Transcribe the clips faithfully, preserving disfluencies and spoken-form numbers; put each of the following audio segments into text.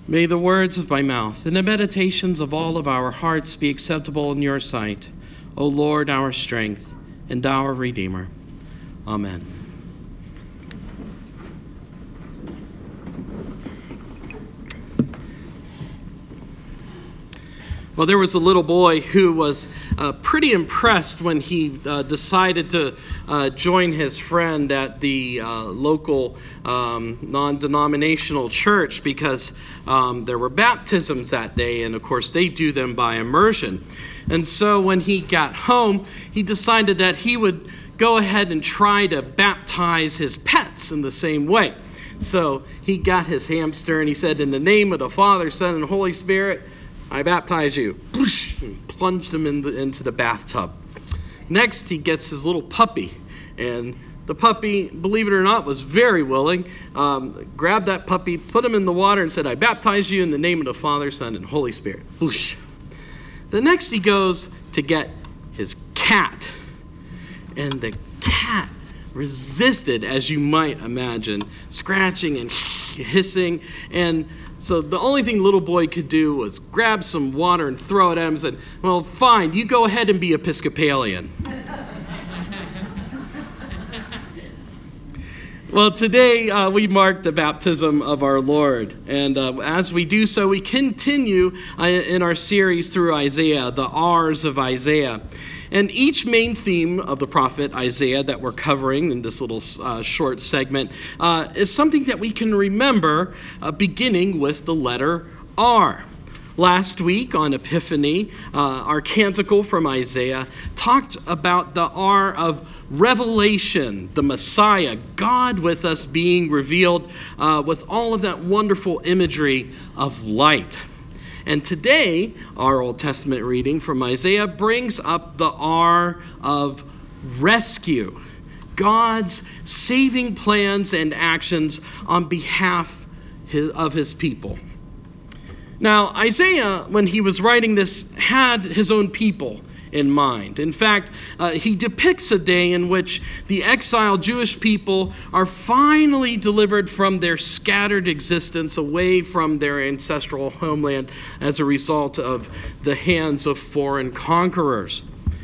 May the words of my mouth and the meditations of all of our hearts be acceptable in your sight, O Lord, our strength and our Redeemer. Amen. Well, there was a little boy who was uh, pretty impressed when he uh, decided to uh, join his friend at the uh, local um, non-denominational church because um, there were baptisms that day, and of course they do them by immersion. And so when he got home, he decided that he would go ahead and try to baptize his pets in the same way. So he got his hamster and he said, "In the name of the Father, Son, and Holy Spirit, I baptize you," and plunged him in the, into the bathtub. Next, he gets his little puppy, and the puppy, believe it or not, was very willing. Um, grabbed that puppy, put him in the water, and said, "I baptize you in the name of the Father, Son, and Holy Spirit." The next, he goes to get his cat, and the cat resisted, as you might imagine, scratching and hissing, and so the only thing little boy could do was grab some water and throw it at him and said, "Well, fine, you go ahead and be Episcopalian." Well, today uh, we mark the baptism of our Lord. And uh, as we do so, we continue uh, in our series through Isaiah, the R's of Isaiah. And each main theme of the prophet Isaiah that we're covering in this little uh, short segment uh, is something that we can remember uh, beginning with the letter R. Last week on Epiphany, uh, our canticle from Isaiah talked about the R of revelation, the Messiah, God with us being revealed uh, with all of that wonderful imagery of light. And today, our Old Testament reading from Isaiah brings up the R of rescue, God's saving plans and actions on behalf of his people. Now, Isaiah, when he was writing this, had his own people in mind. In fact, uh, he depicts a day in which the exiled Jewish people are finally delivered from their scattered existence away from their ancestral homeland as a result of the hands of foreign conquerors.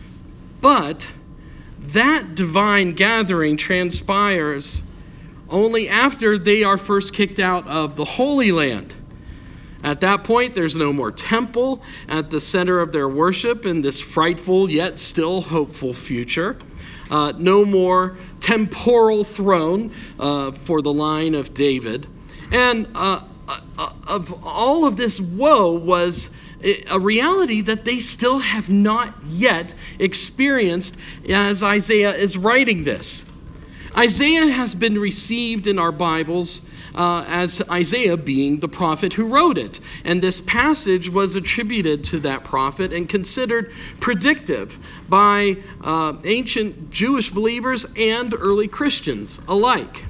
But that divine gathering transpires only after they are first kicked out of the Holy Land. At that point, there's no more temple at the center of their worship in this frightful yet still hopeful future. Uh, no more temporal throne uh, for the line of David. And uh, uh, of all of this woe was a reality that they still have not yet experienced as Isaiah is writing this. Isaiah has been received in our Bibles Uh, as Isaiah being the prophet who wrote it. And this passage was attributed to that prophet and considered predictive by uh, ancient Jewish believers and early Christians alike.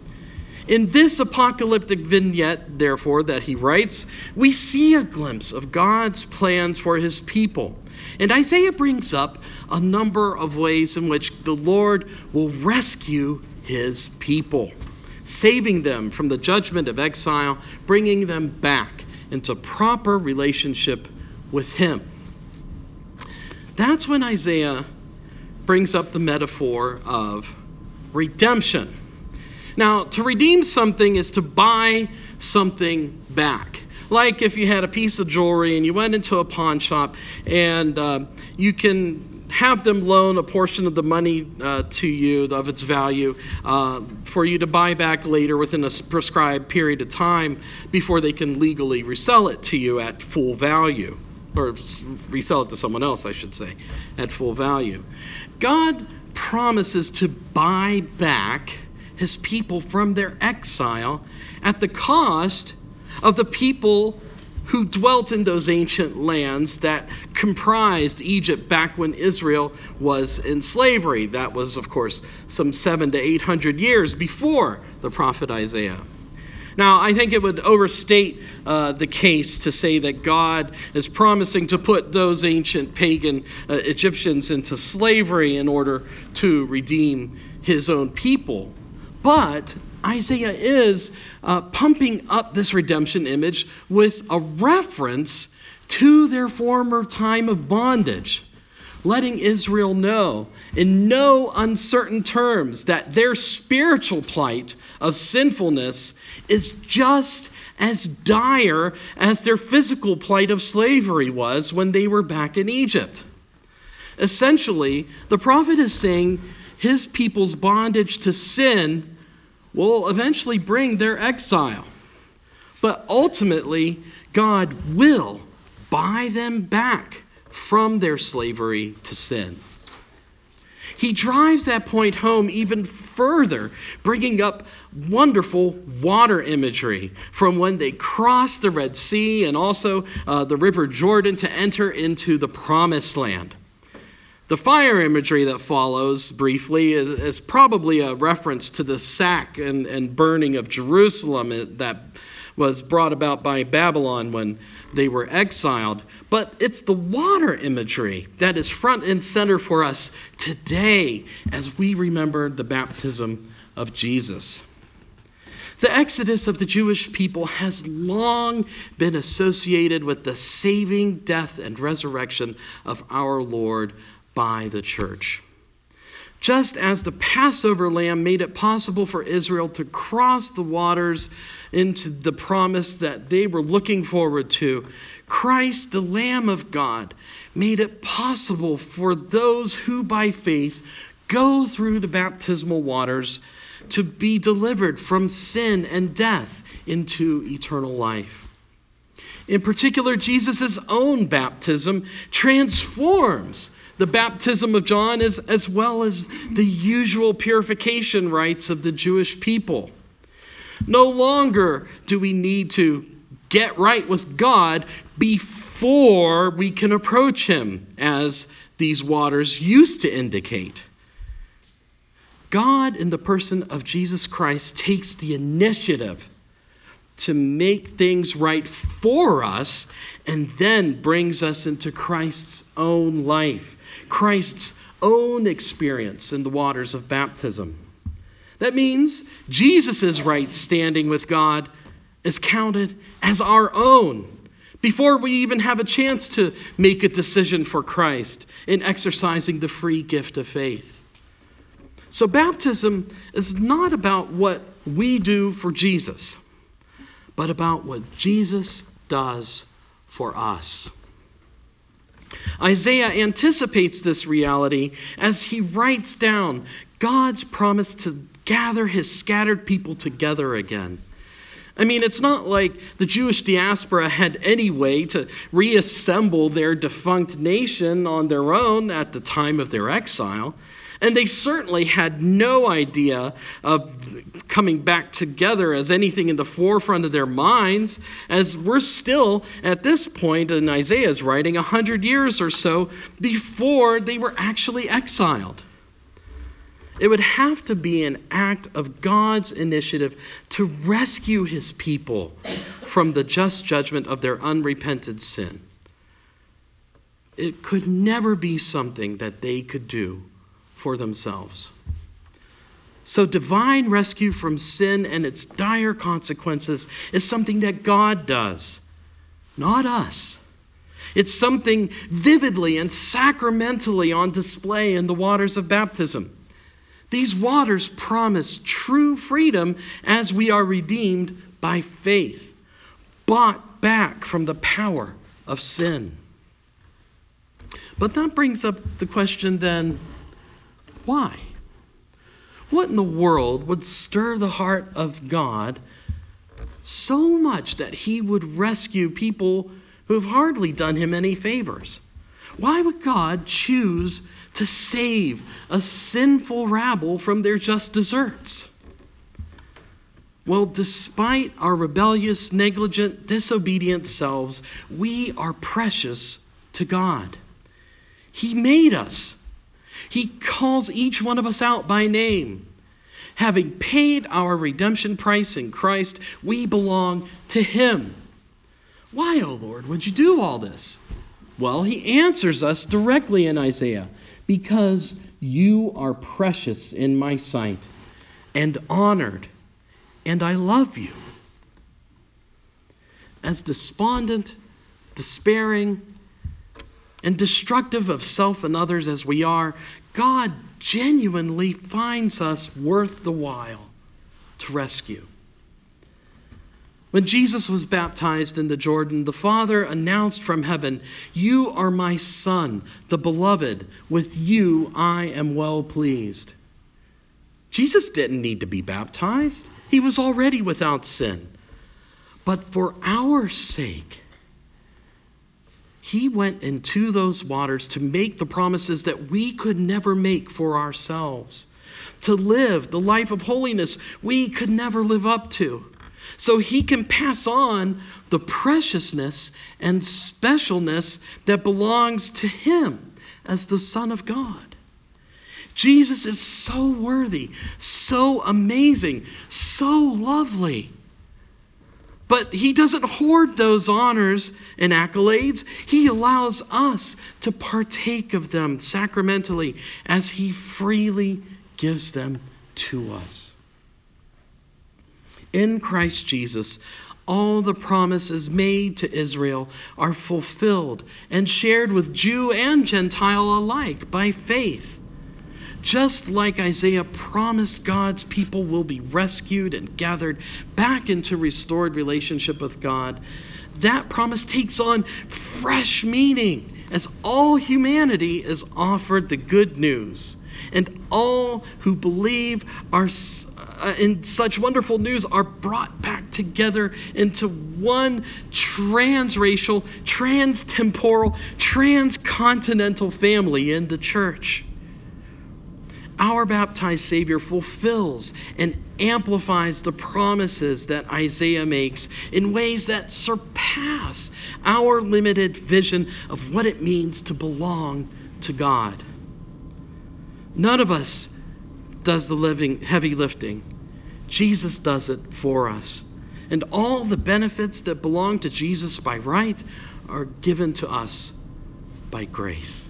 In this apocalyptic vignette, therefore, that he writes, we see a glimpse of God's plans for his people. And Isaiah brings up a number of ways in which the Lord will rescue his people, saving them from the judgment of exile, bringing them back into proper relationship with him. That's when Isaiah brings up the metaphor of redemption. Now, to redeem something is to buy something back. Like if you had a piece of jewelry and you went into a pawn shop and uh, you can have them loan a portion of the money uh, to you, of its value, uh, for you to buy back later within a prescribed period of time before they can legally resell it to you at full value. Or resell it to someone else, I should say, at full value. God promises to buy back his people from their exile at the cost of the people who dwelt in those ancient lands that comprised Egypt back when Israel was in slavery. That was, of course, some seven to eight hundred years before the prophet Isaiah. Now, I think it would overstate uh, the case to say that God is promising to put those ancient pagan uh, Egyptians into slavery in order to redeem his own people. But Isaiah is uh, pumping up this redemption image with a reference to their former time of bondage, letting Israel know in no uncertain terms that their spiritual plight of sinfulness is just as dire as their physical plight of slavery was when they were back in Egypt. Essentially, the prophet is saying his people's bondage to sin will eventually bring their exile. But ultimately, God will buy them back from their slavery to sin. He drives that point home even further, bringing up wonderful water imagery from when they crossed the Red Sea and also uh, the River Jordan to enter into the Promised Land. The fire imagery that follows briefly is, is probably a reference to the sack and, and burning of Jerusalem that was brought about by Babylon when they were exiled. But it's the water imagery that is front and center for us today as we remember the baptism of Jesus. The exodus of the Jewish people has long been associated with the saving death and resurrection of our Lord by the church. Just as the Passover lamb made it possible for Israel to cross the waters into the promise that they were looking forward to, Christ, the Lamb of God, made it possible for those who by faith go through the baptismal waters to be delivered from sin and death into eternal life. In particular, Jesus' own baptism transforms the baptism of John as, as well as the usual purification rites of the Jewish people. No longer do we need to get right with God before we can approach him, as these waters used to indicate. God, in the person of Jesus Christ, takes the initiative to make things right for us and then brings us into Christ's own life, Christ's own experience in the waters of baptism. That means Jesus' right standing with God is counted as our own before we even have a chance to make a decision for Christ in exercising the free gift of faith. So baptism is not about what we do for Jesus, but about what Jesus does for us. Isaiah anticipates this reality as he writes down God's promise to gather his scattered people together again. I mean, it's not like the Jewish diaspora had any way to reassemble their defunct nation on their own at the time of their exile. And they certainly had no idea of coming back together as anything in the forefront of their minds, as we're still, at this point in Isaiah's writing, a hundred years or so before they were actually exiled. It would have to be an act of God's initiative to rescue his people from the just judgment of their unrepented sin. It could never be something that they could do for themselves. So divine rescue from sin and its dire consequences is something that God does, not us. It's something vividly and sacramentally on display in the waters of baptism. These waters promise true freedom as we are redeemed by faith, bought back from the power of sin. But that brings up the question then, why? What in the world would stir the heart of God so much that he would rescue people who have hardly done him any favors? Why would God choose to save a sinful rabble from their just deserts? Well, despite our rebellious, negligent, disobedient selves, we are precious to God. He made us. He calls each one of us out by name. Having paid our redemption price in Christ, we belong to him. Why, O Lord, would you do all this? Well, he answers us directly in Isaiah. Because you are precious in my sight and honored and I love you. As despondent, despairing, and destructive of self and others as we are, God genuinely finds us worth the while to rescue. When Jesus was baptized in the Jordan, the Father announced from heaven, "You are my Son, the beloved. With you I am well pleased." Jesus didn't need to be baptized. He was already without sin. But for our sake, he went into those waters to make the promises that we could never make for ourselves, to live the life of holiness we could never live up to, so he can pass on the preciousness and specialness that belongs to him as the Son of God. Jesus is so worthy, so amazing, so lovely. But he doesn't hoard those honors and accolades. He allows us to partake of them sacramentally as he freely gives them to us. In Christ Jesus, all the promises made to Israel are fulfilled and shared with Jew and Gentile alike by faith. Just like Isaiah promised God's people will be rescued and gathered back into restored relationship with God, that promise takes on fresh meaning as all humanity is offered the good news. And all who believe are uh, in such wonderful news are brought back together into one transracial, transtemporal, transcontinental family in the church. Our baptized Savior fulfills and amplifies the promises that Isaiah makes in ways that surpass our limited vision of what it means to belong to God. None of us does the living heavy lifting. Jesus does it for us. And all the benefits that belong to Jesus by right are given to us by grace.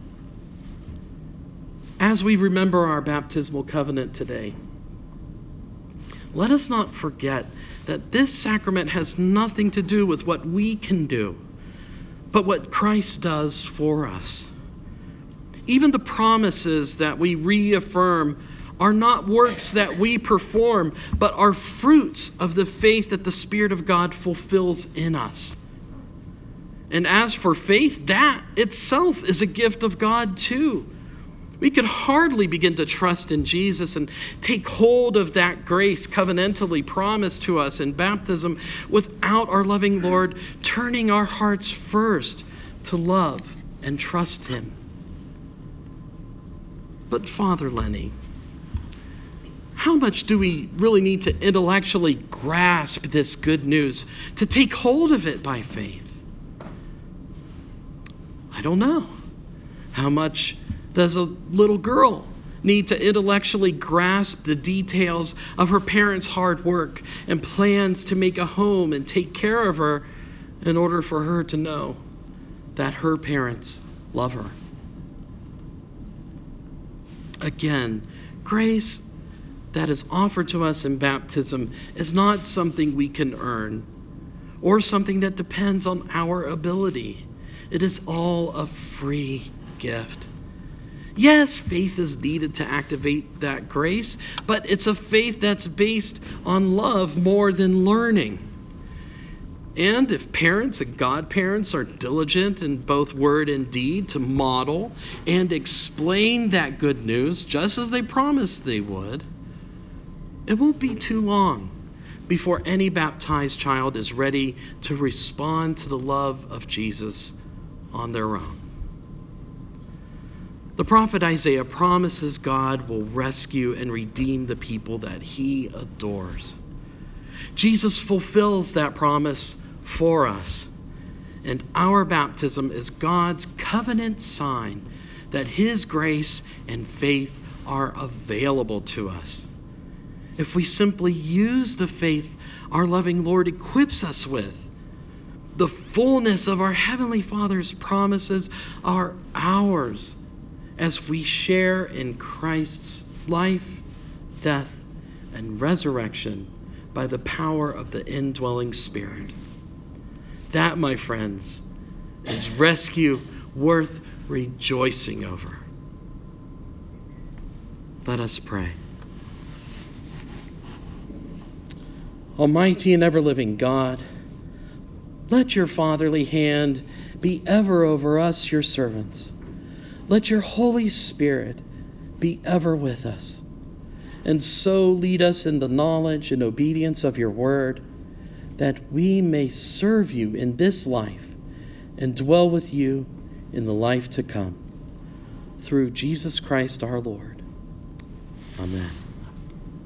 As we remember our baptismal covenant today, let us not forget that this sacrament has nothing to do with what we can do, but what Christ does for us. Even the promises that we reaffirm are not works that we perform, but are fruits of the faith that the Spirit of God fulfills in us. And as for faith, that itself is a gift of God too. We could hardly begin to trust in Jesus and take hold of that grace covenantally promised to us in baptism without our loving Lord turning our hearts first to love and trust him. But Father Lenny, how much do we really need to intellectually grasp this good news to take hold of it by faith? I don't know. How much does a little girl need to intellectually grasp the details of her parents' hard work and plans to make a home and take care of her in order for her to know that her parents love her? Again, grace that is offered to us in baptism is not something we can earn or something that depends on our ability. It is all a free gift. Yes, faith is needed to activate that grace, but it's a faith that's based on love more than learning. And if parents and godparents are diligent in both word and deed to model and explain that good news just as they promised they would, it won't be too long before any baptized child is ready to respond to the love of Jesus on their own. The prophet Isaiah promises God will rescue and redeem the people that he adores. Jesus fulfills that promise for us, and our baptism is God's covenant sign that his grace and faith are available to us. If we simply use the faith our loving Lord equips us with, the fullness of our Heavenly Father's promises are ours as we share in Christ's life, death, and resurrection by the power of the indwelling Spirit. That, my friends, is rescue worth rejoicing over. Let us pray. Almighty and ever-living God, let your fatherly hand be ever over us, your servants. Let your Holy Spirit be ever with us, and so lead us in the knowledge and obedience of your word, that we may serve you in this life and dwell with you in the life to come. Through Jesus Christ our Lord. Amen.